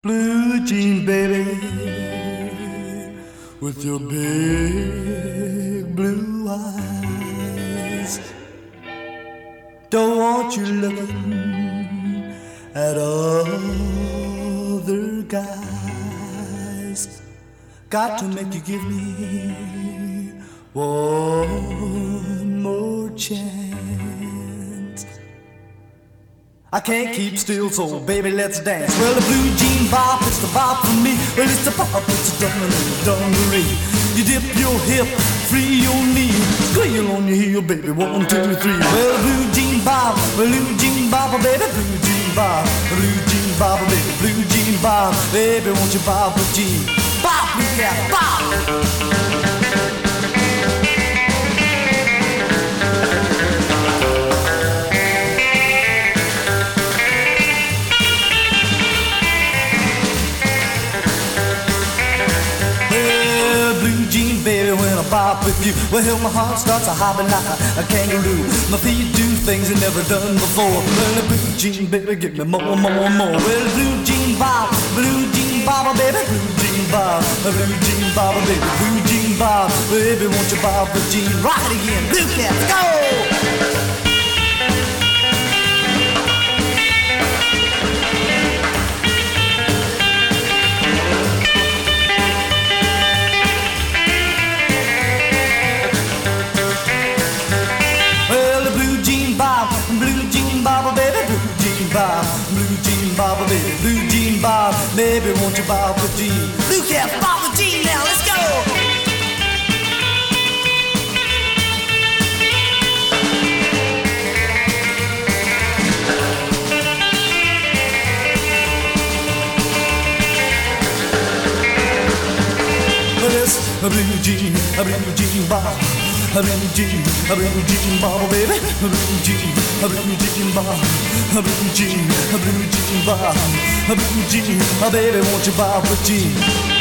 Blue jean baby, with your big blue eyes. Don't want you looking at other guys. Got to make you give me one more chance. I can't keep still, so baby, let's dance. Well, the blue jean bop, it's the bop for me. Well, it's the bop, it's the dungaree. You dip your hip, free your knee, squeal on your heel, baby, 1, 2, 3. Well, the blue jean bop, blue jean bop, baby, blue jean bop, blue jean bop, baby, blue jean bop, baby, won't you bop a jean? Bop, blue cat, bop. Bop with you, well, my heart starts a hopping like a kangaroo. My feet do things they never done before. Well, the blue jean baby, give me more. Well, blue jean bop, baby, blue jean bop, blue jean bop, baby, blue jean bop, baby, won't you bop a jean? Rock it again, blue cat, go! Blue jean bop, baby, blue jean bop, baby, won't you bop a jean? Blue cat, bop a jean now, let's go! This a blue jean bop, a blue jean bop, baby, a blue jean bop, a blue jean bop, a blue jean, baby, won't you bop a jean?